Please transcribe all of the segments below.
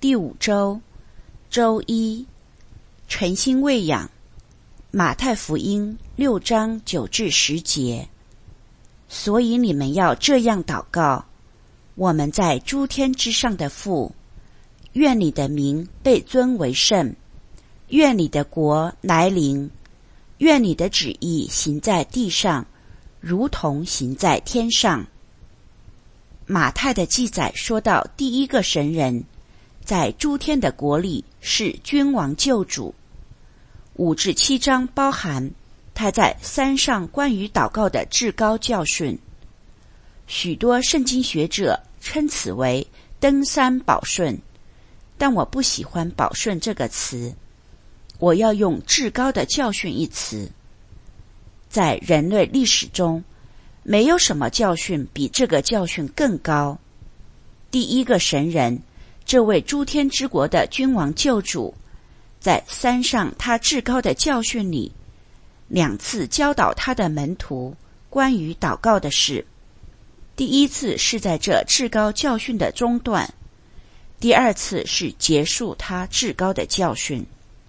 第5周，周一，诚心喂养。马太福音6章9至10节。所以你们要这样祷告：我们在诸天之上的父，愿你的名被尊为圣，愿你的国来临，愿你的旨意行在地上，如同行在天上。马太的记载说到，第一个神人在诸天的国里是君王救主。5至7章包含他在山上关于祷告的至高教训。许多圣经学者称此为登山宝训，但我不喜欢宝训这个词，我要用至高的教训一词。在人类历史中，没有什么教训比这个教训更高。第一个神人，这位诸天之国的君王救主，在山上他至高的教训里，2次教导他的门徒关于祷告的事。第一次是在这至高教训的中段，第2次是结束他至高的教训。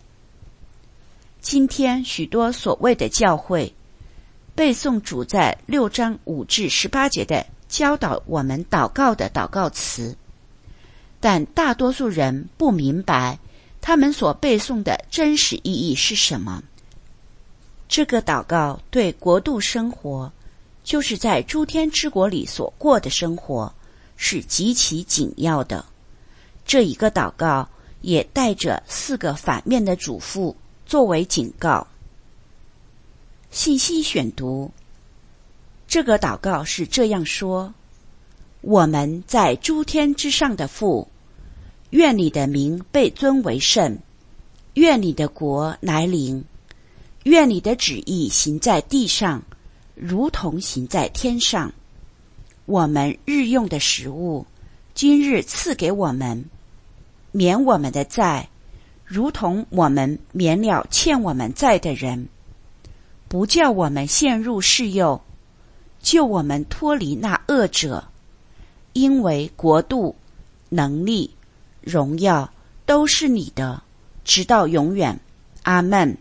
今天许多所谓的教会背诵主在6章5至18节的教导我们祷告的祷告词，但大多数人不明白他们所背诵的真实意义是什么。这个祷告对国度生活，就是在诸天之国里所过的生活，是极其紧要的。这一个祷告也带着4个反面的嘱咐作为警告。信息选读，这个祷告是这样说：我们在诸天之上的父，愿你的名被尊为圣，愿你的国来临，愿你的旨意行在地上，如同行在天上。我们日用的食物，今日赐给我们，免我们的债，如同我们免了欠我们债的人，不叫我们陷入试诱，救我们脱离那恶者。因为国度、能力、荣耀都是你的，直到永远。阿们。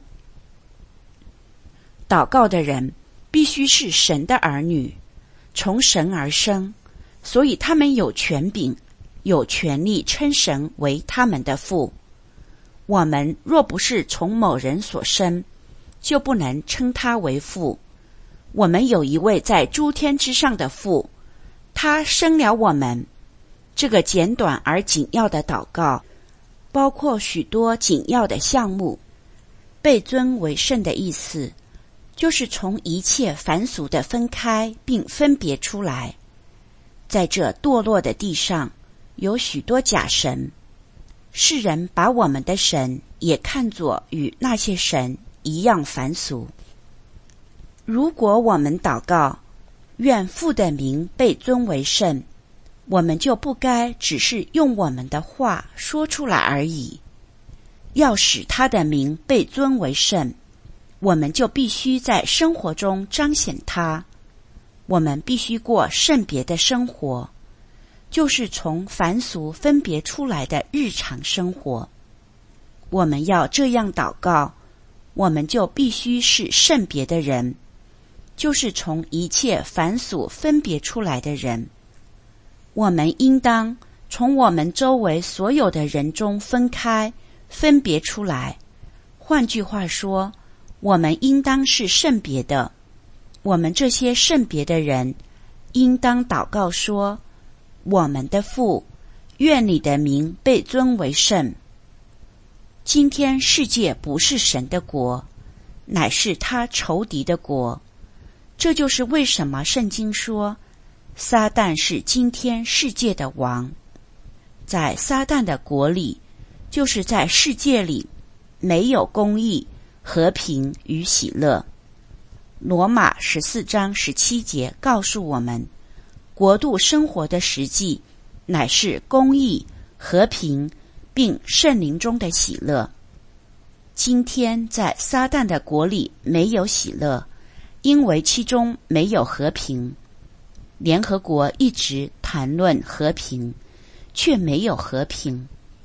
祷告的人必须是神的儿女，从神而生，所以他们有权柄，有权利称神为他们的父。我们若不是从某人所生，就不能称他为父。我们有一位在诸天之上的父，他生了我们。这个简短而紧要的祷告包括许多紧要的项目。被尊为圣的意思，就是从一切凡俗的分开并分别出来。在这堕落的地上，有许多假神，世人把我们的神也看作与那些神一样凡俗。如果我们祷告，愿父的名被尊为圣，我们就不该只是用我们的话说出来而已。要使他的名被尊为圣，我们就必须在生活中彰显他。我们必须过圣别的生活，就是从凡俗分别出来的日常生活。我们要这样祷告，我们就必须是圣别的人，就是从一切凡俗分别出来的人。我们应当从我们周围所有的人中分开，分别出来。换句话说，我们应当是圣别的。我们这些圣别的人应当祷告说：我们的父，愿你的名被尊为圣。今天世界不是神的国，乃是他仇敌的国。这就是为什么圣经说撒旦是今天世界的王。在撒旦的国里，就是在世界里，没有公义、和平与喜乐。罗马14章17节告诉我们，国度生活的实际乃是公义、和平，并圣灵中的喜乐。今天在撒旦的国里没有喜乐，因为其中没有和平。联合国一直谈论和平，却没有和平。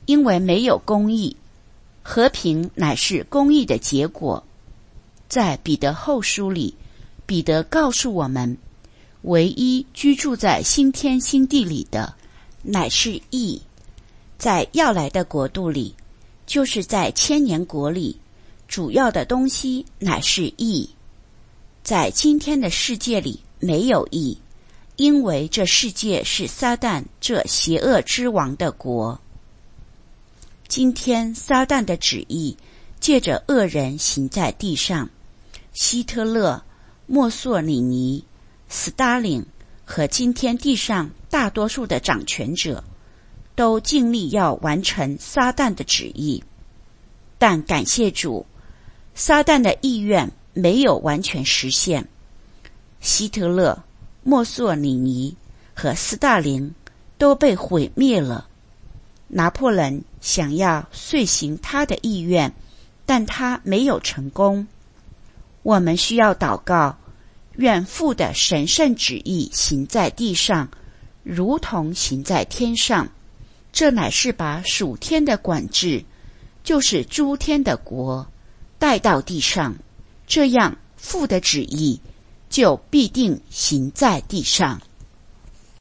因为没有公义，和平乃是公义的结果。在彼得后书里，彼得告诉我们，唯一居住在新天新地里的，乃是义。在要来的国度里，就是在千年国里，主要的东西乃是义。在今天的世界里没有义，因为这世界是撒旦这邪恶之王的国。今天撒旦的旨意借着恶人行在地上，希特勒、墨索里尼、斯大林和今天地上大多数的掌权者都尽力要完成撒旦的旨意，但感谢主，撒旦的意愿没有完全实现。希特勒、墨索里尼和斯大林都被毁灭了。拿破仑想要遂行他的意愿，但他没有成功。我们需要祷告，愿父的神圣旨意行在地上，如同行在天上。这乃是把属天的管制，就是诸天的国，带到地上，这样父的旨意就必定行在地上。